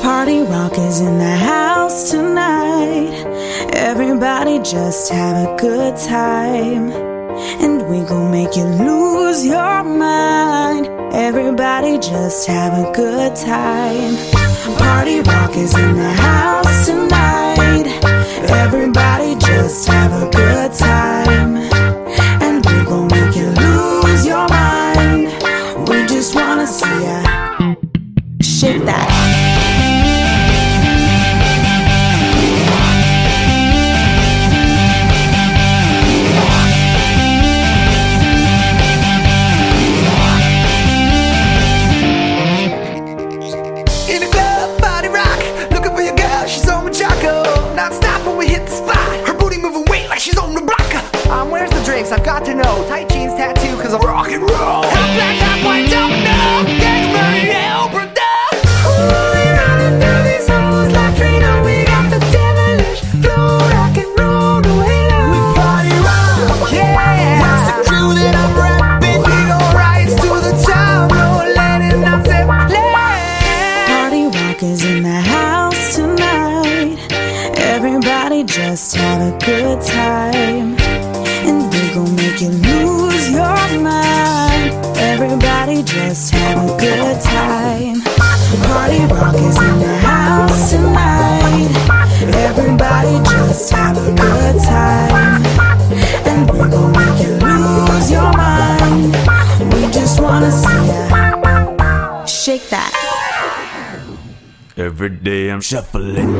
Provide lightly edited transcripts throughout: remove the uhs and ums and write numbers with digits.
Party rock is in the house tonight. Everybody just have a good time, and we gon' make you lose your mind. Everybody just have a good time. Party rock is in the house tonight. Everybody just have a good time, and we gon' make you lose your mind. We just wanna see ya shake that. In the club, party rock, looking for your girl, she's on Machaco. Non-stop when we hit the spot, her booty moving weight like she's on the block. Where's the drinks? I've got to know. Tight jeans, tattoo, cause I'm rock and roll. Half black, half white, don't know. Gang money, yeah, Oprah, ooh, we're running through these halls like Trina. We got the devilish flow, rock and roll the way low. We party rock, yeah. That's the crew that I'm rapping. We gon' rise to the top, rolling and I'm Party rock is in the house tonight. Everybody just have a good time, and we gon' make you lose your mind. Everybody just have a good time. Party rock is in the house tonight. Everybody just have a good time, and we gon' make you lose your mind. We just wanna see ya shake that. Every day I'm shuffling.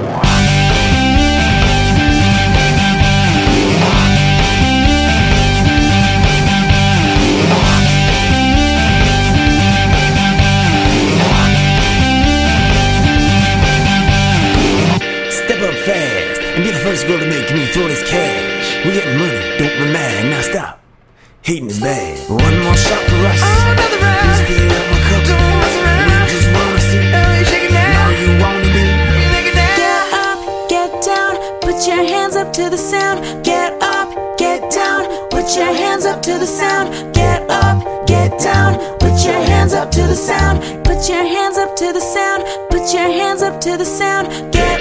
Step up fast and be the first girl to make me throw this cash. We getting money, don't be mad, now stop. Hating is bad. One more shot for us. another round. Please fill up my cup. Don't mess around. We just wanna see. you shake it now. Now you wanna be. You make it down. Get up, get down, put your hands up to the sound. Get up, get down, put your hands up to the sound. Get up, get down, put your hands up to the sound. Put your hands up to the sound, put your hands up to the sound. Get